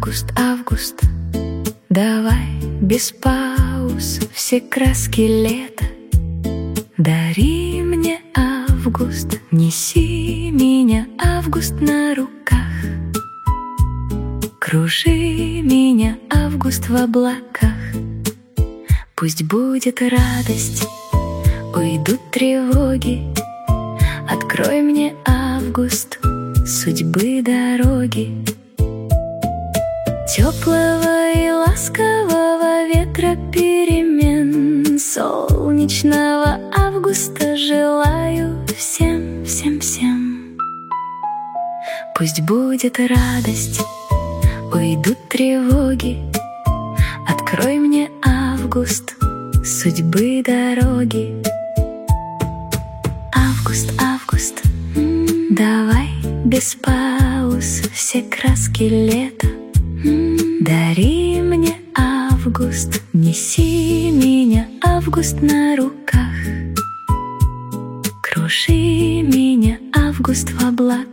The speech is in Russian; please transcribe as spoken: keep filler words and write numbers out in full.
Август, август, давай без пауз все краски лета. Дари мне август, неси меня, август, на руках. Кружи меня, август, в облаках. Пусть будет радость, уйдут тревоги. Открой мне, август, судьбы дороги. Теплого и ласкового ветра перемен, солнечного августа желаю всем, всем, всем. Пусть будет радость, уйдут тревоги. Открой мне, август, судьбы дороги. Август, август, давай без пауз все краски лета. Дари мне, август, неси меня, август, на руках. Кружи меня, август, в облаках.